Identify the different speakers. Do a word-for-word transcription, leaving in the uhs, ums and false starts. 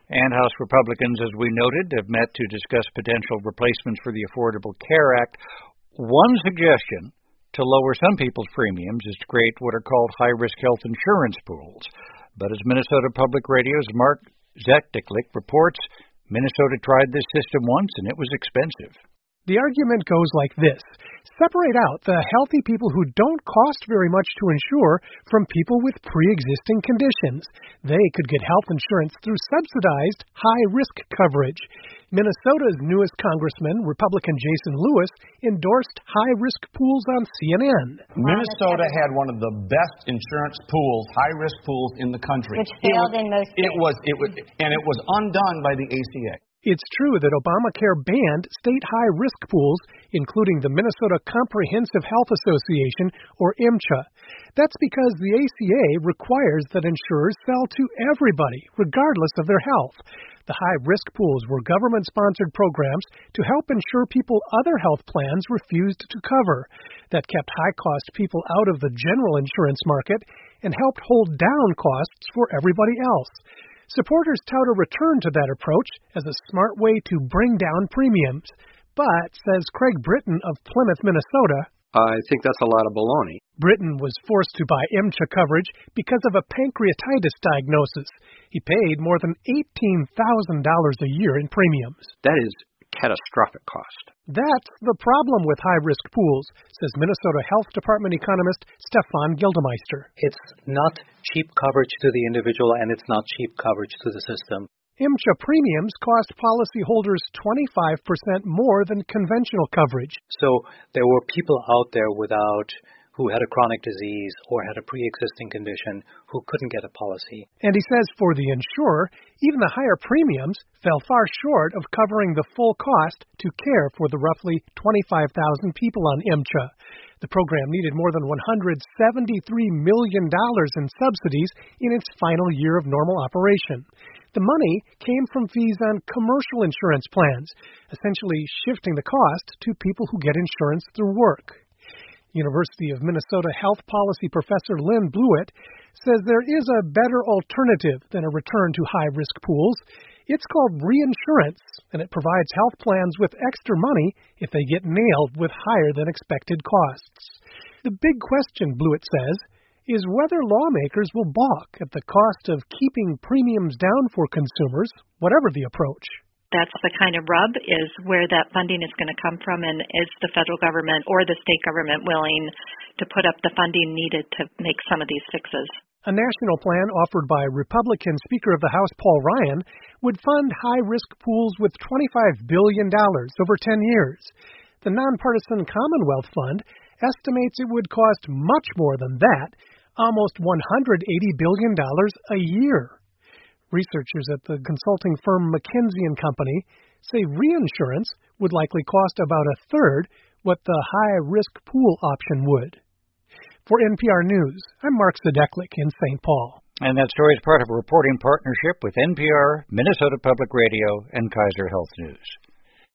Speaker 1: And House Republicans, as we noted, have met to discuss potential replacements for the Affordable Care Act. One suggestion to lower some people's premiums is to create what are called high-risk health insurance pools. But as Minnesota Public Radio's Mark Zettnick reports, Minnesota tried this system once and it was expensive.
Speaker 2: The argument goes like this. Separate out the healthy people who don't cost very much to insure from people with pre-existing conditions. They could get health insurance through subsidized high-risk coverage. Minnesota's newest congressman, Republican Jason Lewis, endorsed high-risk pools on C N N.
Speaker 3: Minnesota had one of the best insurance pools, high-risk pools in the country.
Speaker 4: Which failed
Speaker 3: was,
Speaker 4: in most states.
Speaker 3: It was, it was, and it was undone by the A C A.
Speaker 2: It's true that Obamacare banned state high-risk pools, including the Minnesota Comprehensive Health Association, or M C H A. That's because the A C A requires that insurers sell to everybody, regardless of their health. The high-risk pools were government-sponsored programs to help insure people other health plans refused to cover. That kept high-cost people out of the general insurance market and helped hold down costs for everybody else. Supporters tout a return to that approach as a smart way to bring down premiums. But, says Craig Britton of Plymouth, Minnesota,
Speaker 5: I think that's a lot of baloney.
Speaker 2: Britton was forced to buy M C H A coverage because of a pancreatitis diagnosis. He paid more than eighteen thousand dollars a year in premiums.
Speaker 5: That is catastrophic cost.
Speaker 2: That's the problem with high-risk pools, says Minnesota Health Department economist Stefan Gildemeister.
Speaker 6: It's not cheap coverage to the individual, and it's not cheap coverage to the system.
Speaker 2: M C H A premiums cost policyholders twenty-five percent more than conventional coverage.
Speaker 6: So there were people out there without who had a chronic disease or had a pre-existing condition who couldn't get a policy.
Speaker 2: And he says for the insurer, even the higher premiums fell far short of covering the full cost to care for the roughly twenty-five thousand people on M C H A. The program needed more than one hundred seventy-three million dollars in subsidies in its final year of normal operation. The money came from fees on commercial insurance plans, essentially shifting the cost to people who get insurance through work. University of Minnesota health policy professor Lynn Blewett says there is a better alternative than a return to high-risk pools. It's called reinsurance, and it provides health plans with extra money if they get nailed with higher-than-expected costs. The big question, Blewett says, is whether lawmakers will balk at the cost of keeping premiums down for consumers, whatever the approach.
Speaker 7: That's the kind of rub, is where that funding is going to come from, and is the federal government or the state government willing to put up the funding needed to make some of these fixes?
Speaker 2: A national plan offered by Republican Speaker of the House Paul Ryan would fund high-risk pools with twenty-five billion dollars over ten years. The nonpartisan Commonwealth Fund estimates it would cost much more than that, almost one hundred eighty billion dollars a year. Researchers at the consulting firm McKinsey and Company say reinsurance would likely cost about a third what the high-risk pool option would. For N P R News, I'm Mark Zettnick in Saint Paul.
Speaker 1: And that story is part of a reporting partnership with N P R, Minnesota Public Radio, and Kaiser Health News.